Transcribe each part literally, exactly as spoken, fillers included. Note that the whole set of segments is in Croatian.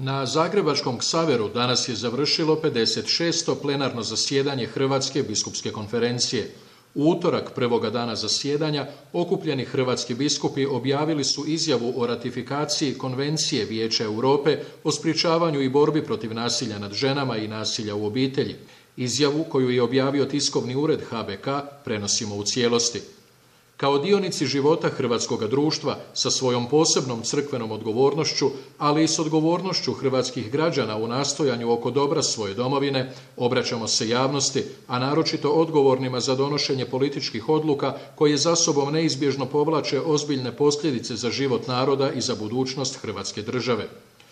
Na Zagrebačkom Ksaveru danas je završilo pedeset šesto plenarno zasjedanje Hrvatske biskupske konferencije. U utorak prvoga dana zasjedanja okupljeni hrvatski biskupi objavili su izjavu o ratifikaciji Konvencije Vijeća Europe o sprječavanju i borbi protiv nasilja nad ženama i nasilja u obitelji. Izjavu koju je objavio tiskovni ured H B K prenosimo u cijelosti. Kao dionici života hrvatskoga društva sa svojom posebnom crkvenom odgovornošću, ali i s odgovornošću hrvatskih građana u nastojanju oko dobra svoje domovine, obraćamo se javnosti, a naročito odgovornima za donošenje političkih odluka koje za sobom neizbježno povlače ozbiljne posljedice za život naroda i za budućnost Hrvatske države.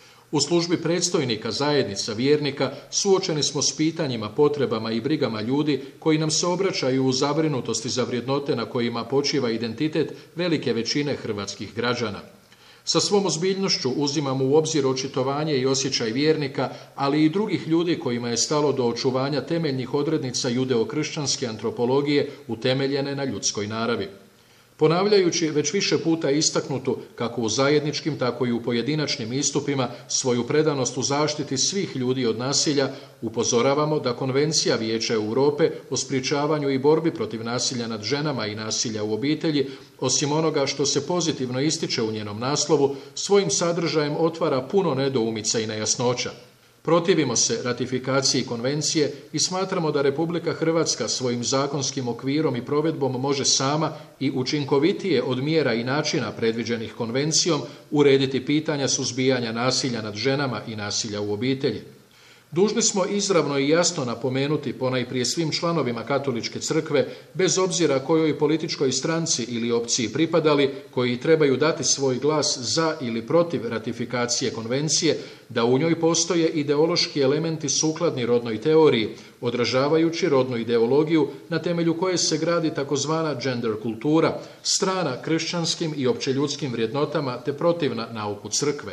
U službi predstojnika zajednica vjernika suočeni smo s pitanjima, potrebama i brigama ljudi koji nam se obraćaju u zabrinutosti za vrijednote na kojima počiva identitet velike većine hrvatskih građana. Sa svom ozbiljnošću uzimamo u obzir očitovanje i osjećaj vjernika, ali i drugih ljudi kojima je stalo do očuvanja temeljnih odrednica judeokršćanske antropologije utemeljene na ljudskoj naravi. Ponavljajući već više puta istaknutu, kako u zajedničkim, tako i u pojedinačnim istupima, svoju predanost u zaštiti svih ljudi od nasilja, upozoravamo da Konvencija Vijeća Europe o sprječavanju i borbi protiv nasilja nad ženama i nasilja u obitelji, osim onoga što se pozitivno ističe u njenom naslovu, svojim sadržajem otvara puno nedoumica i nejasnoća. Protivimo se ratifikaciji konvencije i smatramo da Republika Hrvatska svojim zakonskim okvirom i provedbom može sama i učinkovitije od mjera i načina predviđenih konvencijom urediti pitanja suzbijanja nasilja nad ženama i nasilja u obitelji. Dužni smo izravno i jasno napomenuti ponajprije svim članovima Katoličke crkve, bez obzira kojoj političkoj stranci ili opciji pripadali, koji trebaju dati svoj glas za ili protiv ratifikacije konvencije, da u njoj postoje ideološki elementi sukladni rodnoj teoriji, odražavajući rodnu ideologiju na temelju koje se gradi takozvana gender kultura, strana kršćanskim i općeljudskim vrijednotama te protivna nauku crkve.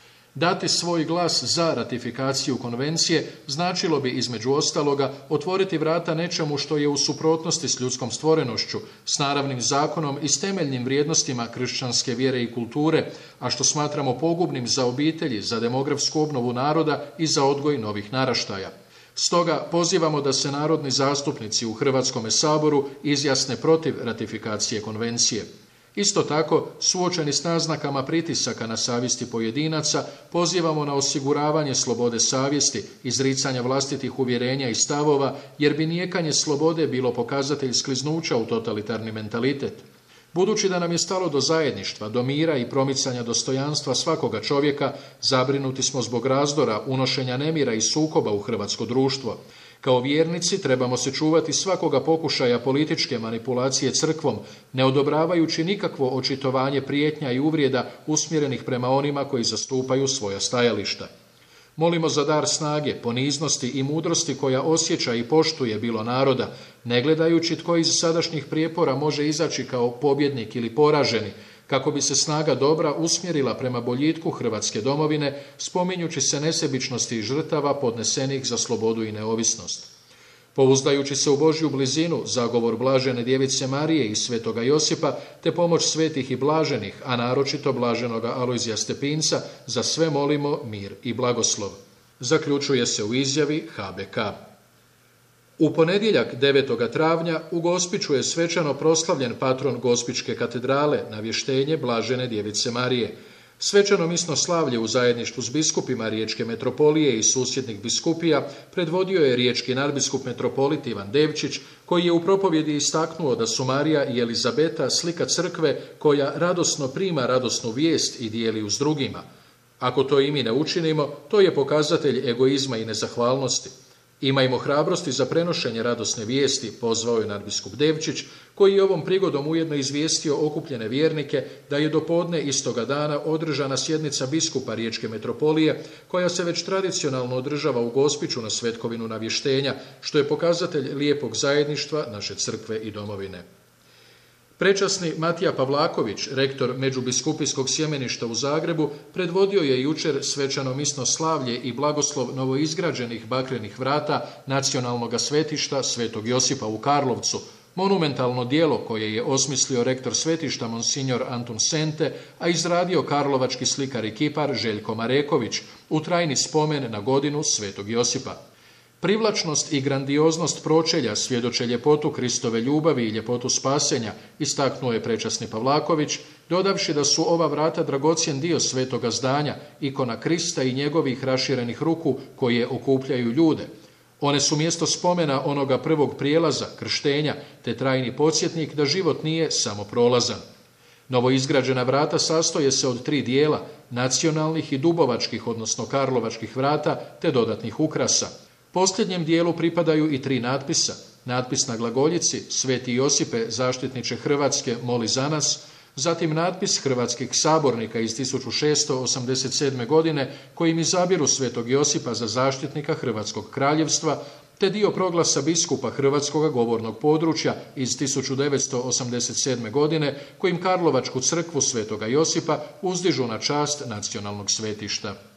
Dati svoj glas za ratifikaciju konvencije značilo bi između ostaloga otvoriti vrata nečemu što je u suprotnosti s ljudskom stvorenošću, s naravnim zakonom i s temeljnim vrijednostima kršćanske vjere i kulture, a što smatramo pogubnim za obitelji, za demografsku obnovu naroda i za odgoj novih naraštaja. Stoga pozivamo da se narodni zastupnici u Hrvatskome saboru izjasne protiv ratifikacije konvencije. Isto tako, suočeni s naznakama pritisaka na savjesti pojedinaca, pozivamo na osiguravanje slobode savjesti, izricanja vlastitih uvjerenja i stavova, jer bi nijekanje slobode bilo pokazatelj skliznuća u totalitarni mentalitet. Budući da nam je stalo do zajedništva, do mira i promicanja dostojanstva svakoga čovjeka, zabrinuti smo zbog razdora, unošenja nemira i sukoba u hrvatsko društvo. Kao vjernici trebamo se čuvati svakoga pokušaja političke manipulacije crkvom, ne odobravajući nikakvo očitovanje prijetnja i uvrijeda usmjerenih prema onima koji zastupaju svoja stajališta. Molimo za dar snage, poniznosti i mudrosti koja osjeća i poštuje bilo naroda, ne gledajući tko iz sadašnjih prijepora može izaći kao pobjednik ili poraženi, kako bi se snaga dobra usmjerila prema boljitku Hrvatske domovine, spominjući se nesebičnosti i žrtava podnesenih za slobodu i neovisnost. Pouzdajući se u Božju blizinu, zagovor blažene djevice Marije i svetoga Josipa, te pomoć svetih i blaženih, a naročito blaženoga Alojzija Stepinca, za sve molimo mir i blagoslov. Zaključuje se u izjavi H B K. U ponedjeljak devetoga travnja u Gospiću je svečano proslavljen patron Gospićke katedrale, Navještenje blažene djevice Marije. Svečano misno slavlje u zajedništvu s biskupima Riječke metropolije i susjednih biskupija predvodio je riječki nadbiskup metropolit Ivan Devčić, koji je u propovjedi istaknuo da su Marija i Elizabeta slika crkve koja radosno prima radosnu vijest i dijeli uz drugima. Ako to i mi ne učinimo, to je pokazatelj egoizma i nezahvalnosti. Imajmo hrabrosti za prenošenje radosne vijesti, pozvao je nadbiskup Devčić, koji je ovom prigodom ujedno izvijestio okupljene vjernike da je do podne istoga dana održana sjednica biskupa Riječke metropolije, koja se već tradicionalno održava u Gospiću na svetkovinu Navještenja, što je pokazatelj lijepog zajedništva naše crkve i domovine. Prečasni Matija Pavlaković, rektor Međubiskupijskog sjemeništa u Zagrebu, predvodio je jučer svečano misno slavlje i blagoslov novoizgrađenih bakrenih vrata nacionalnog svetišta Svetog Josipa u Karlovcu, monumentalno dijelo koje je osmislio rektor svetišta monsignor Antun Sente, a izradio karlovački slikar i kipar Željko Mareković u trajni spomen na godinu Svetog Josipa. Privlačnost i grandioznost pročelja svjedoče ljepotu Kristove ljubavi i ljepotu spasenja, istaknuo je prečasni Pavlaković, dodavši da su ova vrata dragocjen dio svetoga zdanja, ikona Krista i njegovih raširenih ruku koje okupljaju ljude. One su mjesto spomena onoga prvog prijelaza, krštenja, te trajni podsjetnik da život nije samo prolazan. Novoizgrađena vrata sastoje se od tri dijela, nacionalnih i dubovačkih, odnosno karlovačkih vrata, te dodatnih ukrasa. Posljednjem dijelu pripadaju i tri natpisa. Natpis na glagoljici Sveti Josipe, zaštitniče Hrvatske, moli za nas, zatim natpis hrvatskih sabornika iz tisuću šesto osamdeset sedme. godine kojim izabiru Svetog Josipa za zaštitnika Hrvatskog kraljevstva, te dio proglasa biskupa Hrvatskoga govornog područja iz tisuću devetsto osamdeset sedme. godine kojim Karlovačku crkvu Svetoga Josipa uzdižu na čast nacionalnog svetišta.